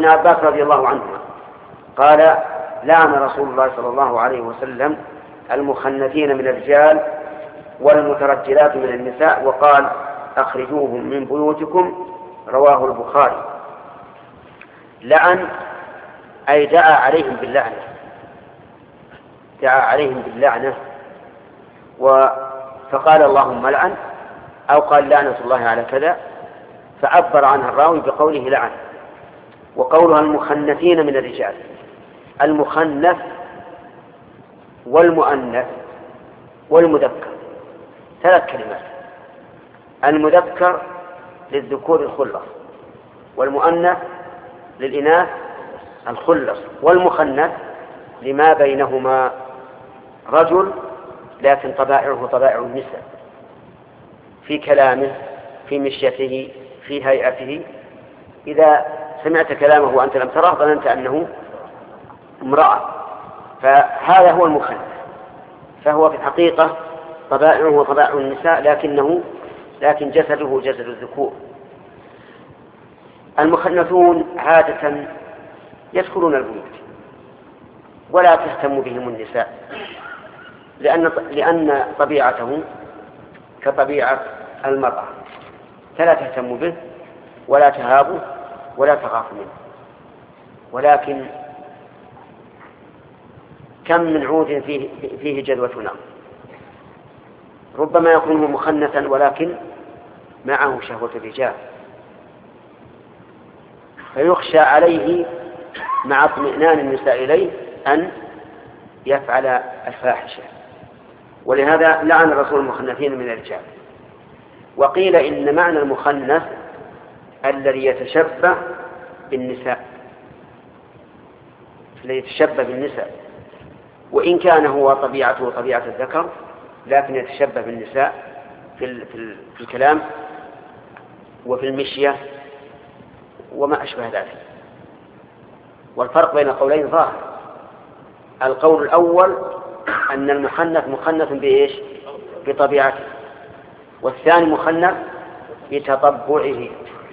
عباس رضي الله عنهما قال لعن رسول الله صلى الله عليه وسلم المخنثين من الرجال والمترجلات من النساء، وقال أخرجوهم من بيوتكم، رواه البخاري. لعن أي دعا عليهم باللعنة، دعا عليهم باللعنة، فقال اللهم لعن، أو قال لعنة الله على كذا، فعبر عنها الراوي بقوله لعن. وقولها المخنثين من الرجال، المخنث والمؤنث والمذكر 3 كلمات. المذكر للذكور الخلص، والمؤنث للإناث الخلص، والمخنث لما بينهما رجل لكن طبائعه طبائع النساء، في كلامه، في مشيته، في هيئته. إذا سمعت كلامه وأنت لم تراه ظننت أنه امرأة، فهذا هو المخنث، فهو في الحقيقة طبائعه طبائع النساء لكن جسده جسد الذكور. المخنثون عادة يدخلون البيوت ولا تهتم بهم النساء، لأن طبيعته كطبيعة المرأة، فلا تهتم به ولا تهابه ولا تخاف منه. ولكن كم من عود فيه جذوة نار، ربما يكون مخنثا ولكن معه شهوة الرجال، فيخشى عليه مع اطمئنان النساء إليه أن يفعل الفاحشة، ولهذا لعن الرسول المخنثين من الرجال. وقيل إن معنى المخنث الذي يتشبه بالنساء، وإن كان هو طبيعته طبيعة الذكر لكن يتشبه بالنساء في الكلام وفي المشية وما أشبه ذلك. والفرق بين القولين ظاهر. القول الأول أن المخنث مخنث بإيش؟ بطبيعته، والثاني مخنث بتطبعه.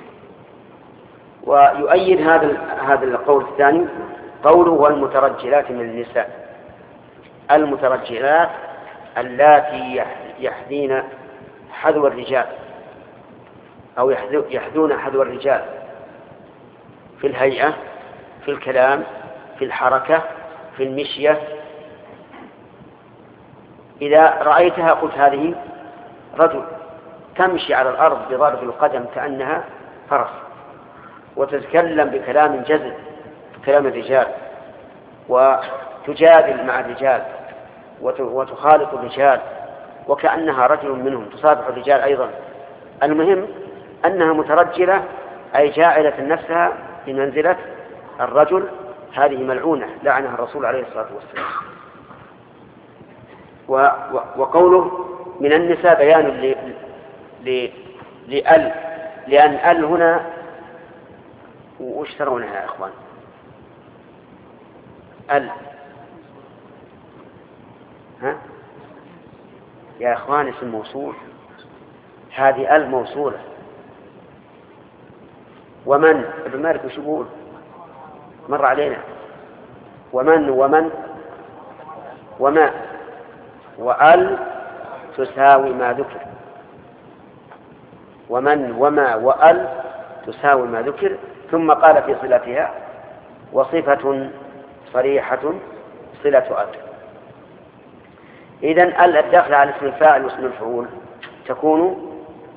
ويؤيد هذا القول الثاني قوله والمترجلات من النساء، المترجلات اللاتي يحذين حذو الرجال أو يحذون حذو الرجال في الهيئة، في الكلام، في الحركة، في المشية. إذا رأيتها قلت هذه رجل، تمشي على الأرض بضرب القدم كأنها فرس، وتتكلم بكلام جزل كلام الرجال، وتجادل مع الرجال وتخالط الرجال وكأنها رجل منهم، تصافح الرجال أيضا. المهم أنها مترجلة، أي جاعلة نفسها بمنزلة الرجل، هذه ملعونة لعنها الرسول عليه الصلاة والسلام. وقوله من النساء بيان لأن هنا وش ترونها يا إخوان؟ ها يا إخوان اسم موصول، هذه موصولة. ومن ابن مالك وش يقول؟ مر علينا ومن وما تساوي ما ذكر، ومن وما تساوي ما ذكر. ثم قال في صلتها وصفة صريحة صلة إذن الداخل على اسم الفاعل واسم الفعول تكون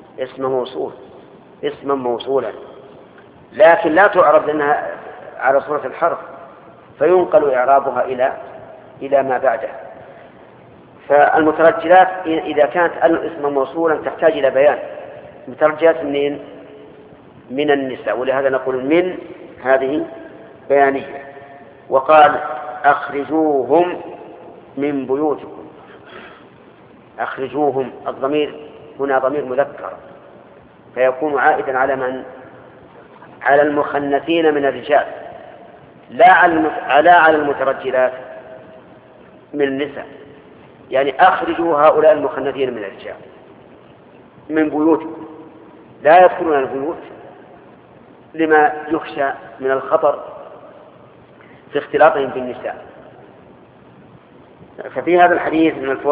اسما موصولا، لكن لا تعرب لأنها على صورة الحرف، فينقل إعرابها إلى ما بعده. فالمترجلات إذا كانت اسما موصولا تحتاج إلى بيان. مترجلات من النساء، ولهذا نقول من هذه بيانية. وقال أخرجوهم من بيوتكم. أخرجوهم، الضمير هنا ضمير مذكر، فيكون عائدا على من؟ على المخنثين من الرجال، لا على المترجلات من النساء. يعني أخرجوا هؤلاء المخنثين من الرجال من بيوتكم، لا يدخلون البيوت لما يخشى من الخطر في اختلاطهم بالنساء. ففي هذا الحديث من الفوائد